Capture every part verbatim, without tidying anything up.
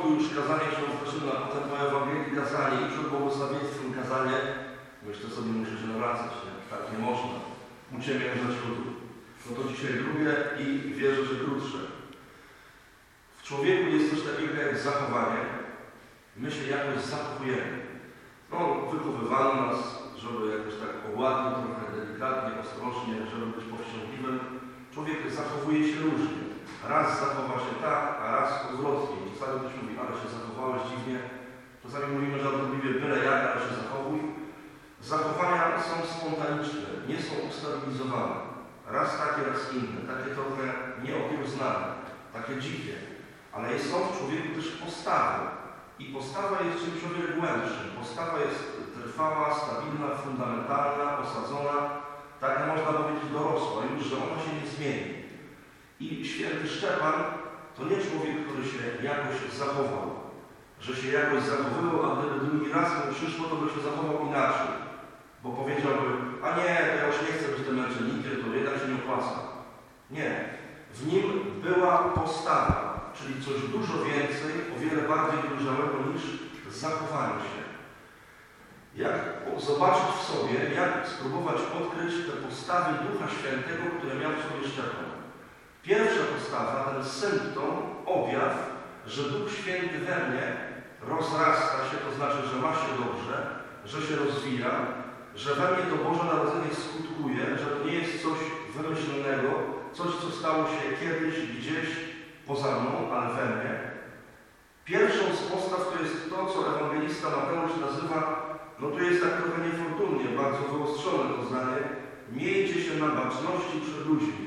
już kazanie się rozpoczyna, potem po Ewangelii kazanie i przed błogosławieństwem kazanie, myślę sobie, muszę się nawracać, nie? Tak nie można. Uciemiężać ludu. No to dzisiaj drugie i wierzę, że krótsze. W człowieku jest coś takiego jak zachowanie. My się jakoś zachowujemy. No, wychowywano nas, żeby jakoś tak ładnie, trochę delikatnie, ostrożnie, żeby być powściągliwym. Człowiek zachowuje się różnie. Raz zachowa się tak, a raz odwrotnie. Czasami ktoś mówi, ale się zachowałeś dziwnie. Czasami mówimy żartobliwie, byle jak, ale się zachowuj. Zachowania są spontaniczne, nie są ustabilizowane. Raz takie, raz inne, takie trochę nieokiełznane, takie dzikie. Ale są w człowieku też postawy. I postawa jest czymś o wiele głębszym. Postawa jest trwała, stabilna, fundamentalna, osadzona, taka można powiedzieć dorosła już, że ona się nie zmieni. I święty Szczepan to nie człowiek, który się jakoś zachował, że się jakoś zachowywał, a gdyby drugi raz mu przyszło, to by się zachował inaczej. Bo powiedziałby, a nie, to ja już nie chcę być tym męczennikiem, to jednak się nie opłaca. Nie. W nim była postawa, czyli coś dużo więcej, o wiele bardziej dojrzałego niż zachowanie się. Jak zobaczyć w sobie, jak spróbować odkryć te postawy Ducha Świętego, które miał w sobie Szczepan. Pierwsza postawa, ten symptom, objaw, że Duch Święty we mnie rozrasta się, to znaczy, że ma się dobrze, że się rozwija, że we mnie to Boże Narodzenie skutkuje, że to nie jest coś wymyślonego, coś, co stało się kiedyś, gdzieś poza mną, ale we mnie. Pierwszą z postaw to jest to, co ewangelista Mateusz nazywa, no to jest tak trochę niefortunnie, bardzo wyostrzone to zdanie, miejcie się na baczności przed ludźmi.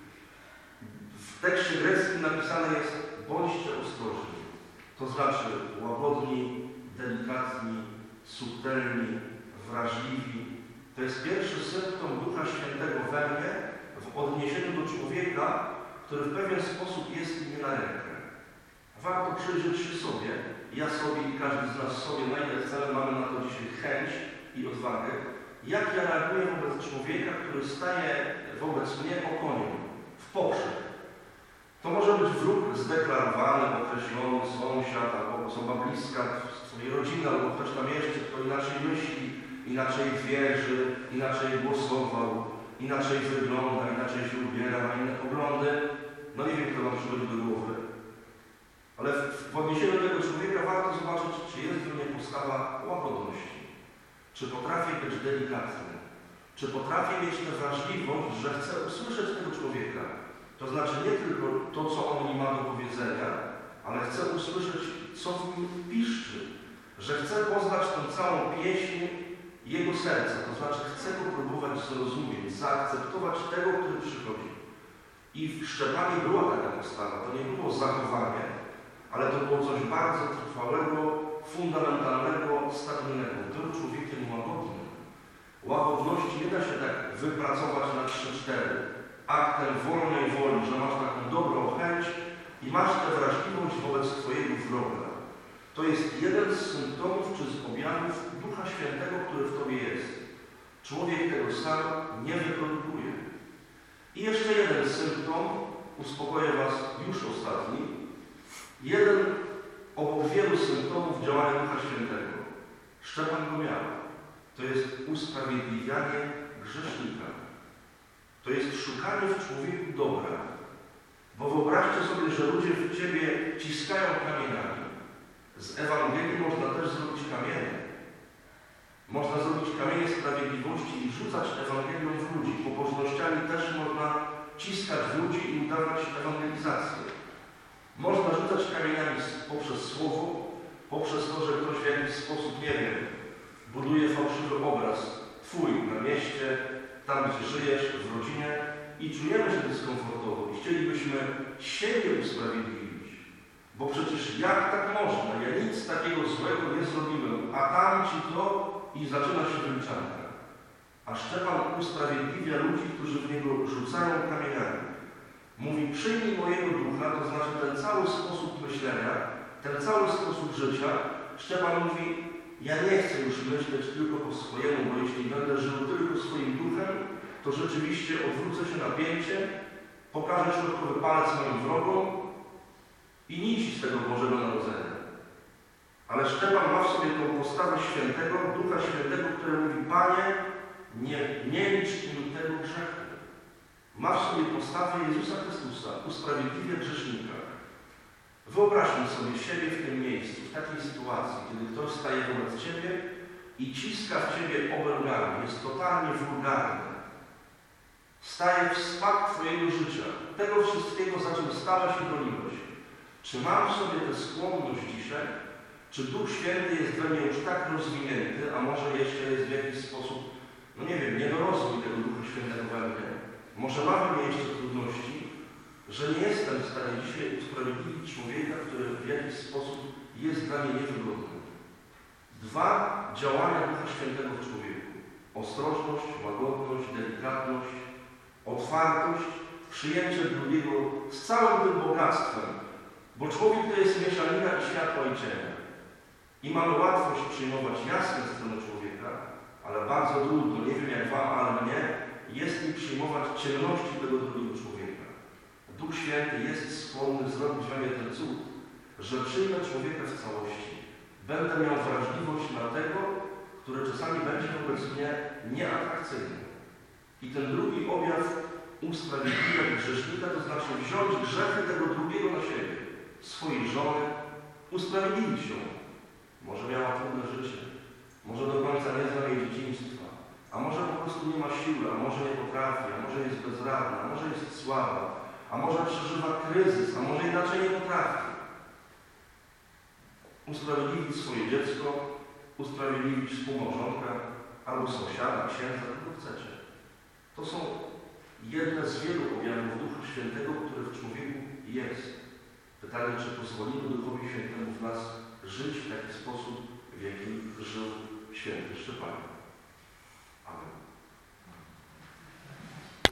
W tekście greckim napisane jest, bądźcie ostrożni. To znaczy łagodni, delikatni, subtelni, wrażliwi. To jest pierwszy symptom Ducha Świętego we mnie w odniesieniu do człowieka, który w pewien sposób jest mi na rękę. Warto przyjrzeć się sobie, ja sobie i każdy z nas sobie, na ile chcemy, mamy na to dzisiaj chęć i odwagę, jak ja reaguję wobec człowieka, który staje wobec mnie okoniem, w poprzek. To może być wróg zdeklarowany, określony, sąsiad, albo osoba bliska swojej rodziny, albo ktoś na mieście, kto inaczej myśli, inaczej wierzy, inaczej głosował, inaczej wygląda, inaczej się ubiera, ma inne poglądy. No nie wiem, kto wam przychodzi do głowy. Ale w odniesieniu do tego człowieka warto zobaczyć, czy jest w mnie postawa łagodności. Czy potrafię być delikatny. Czy potrafię mieć tę wrażliwość, że chcę usłyszeć tego człowieka. To znaczy nie tylko to, co on mi ma do powiedzenia, ale chcę usłyszeć, co w nim piszczy. Że chcę poznać tę całą pieśń jego serca. To znaczy chcę go próbować zrozumieć, zaakceptować tego, który przychodzi. I w Szczepanie była taka postawa. To nie było zachowanie, ale to było coś bardzo trwałego, fundamentalnego, stabilnego. Był człowiekiem łagodnym. Łagodności nie da się tak wypracować na trzy cztery. Aktem wolnej woli, że masz taką dobrą chęć i masz tę wrażliwość wobec twojego wroga. To jest jeden z symptomów czy z objawów Ducha Świętego, który w tobie jest. Człowiek tego sam nie wyprodukuje. I jeszcze jeden symptom, uspokoję was już ostatni, jeden obok wielu symptomów działania Ducha Świętego. Szczepan go miał. To jest usprawiedliwianie grzesznika. To jest szukanie w człowieku dobra. Bo wyobraźcie sobie, że ludzie w ciebie ciskają kamieniami. Z Ewangelii można też zrobić kamienie. Można zrobić kamienie sprawiedliwości i rzucać Ewangelią w ludzi. Pobożnościami też można ciskać w ludzi i udawać ewangelizację. Można rzucać kamieniami poprzez słowo, poprzez to, że ktoś w jakiś sposób, nie wiem, buduje fałszywy obraz twój na mieście, tam gdzie żyjesz, w rodzinie i czujemy się dyskomfortowo i chcielibyśmy siebie usprawiedliwić. Bo przecież jak tak można? Ja nic takiego złego nie zrobiłem, a tamci to i zaczyna się wyliczanka. A Szczepan usprawiedliwia ludzi, którzy w niego rzucają kamieniami. Mówi, przyjmij mojego ducha, to znaczy ten cały sposób myślenia, ten cały sposób życia. Szczepan mówi, ja nie chcę już myśleć tylko po swojemu, bo jeśli będę żył tylko swoim duchem, to rzeczywiście odwrócę się na pięcie, pokażę środkowy palec moim wrogom i nic z tego Bożego Narodzenia. tą postawę świętego, Ducha Świętego, który mówi: Panie, nie, nie licz im tego grzechu. Ma w sobie postawę Jezusa Chrystusa, usprawiedliwia grzesznika. Wyobraźmy sobie siebie w tym miejscu, w takiej sytuacji, kiedy ktoś staje wobec Ciebie i ciska w Ciebie obelgami, jest totalnie wulgarny. Staje w spadek Twojego życia, tego wszystkiego, za czym stałeś i broniłeś. Czy mam w sobie tę skłonność dzisiaj? Czy Duch Święty jest we mnie już tak rozwinięty, a może jeszcze jest w jakiś sposób, no nie wiem, niedorozwój tego Ducha Świętego we mnie? Może mam w mnie jeszcze trudności, że nie jestem w stanie dzisiaj usprawiedliwić człowieka, który w jakiś sposób jest dla mnie niewygodny. Dwa działania Ducha Świętego w człowieku. Ostrożność, łagodność, delikatność, otwartość, przyjęcie drugiego z całym tym bogactwem. Bo człowiek to jest mieszanina i światła i cienia. I mamy łatwość przyjmować jasne strony człowieka, ale bardzo trudno, nie wiem jak Wam, ale mnie, jest mi przyjmować ciemności tego drugiego człowieka. Duch Święty jest skłonny zrobić we mnie ten cud, że przyjmę człowieka w całości. Będę miał wrażliwość na tego, który czasami będzie wobec mnie nieatrakcyjny. I ten drugi objaw usprawiedliwia grzesznika, to znaczy wziąć grzechy tego drugiego na siebie, swojej żony, usprawiedliwić ją. Może miała trudne życie, może do końca nie zna jej dzieciństwa, a może po prostu nie ma siły, a może nie potrafi, a może jest bezradna, a może jest słaba, a może przeżywa kryzys, a może inaczej nie potrafi. Usprawiedliwić swoje dziecko, usprawiedliwić współmałżonka, albo sąsiada, księdza, kogo chcecie. To są jedne z wielu objawów Ducha Świętego, który w człowieku jest. Pytanie, czy pozwolimy Duchowi Świętemu w nas żyć w taki sposób, w jaki żył święty Szczepan. Amen.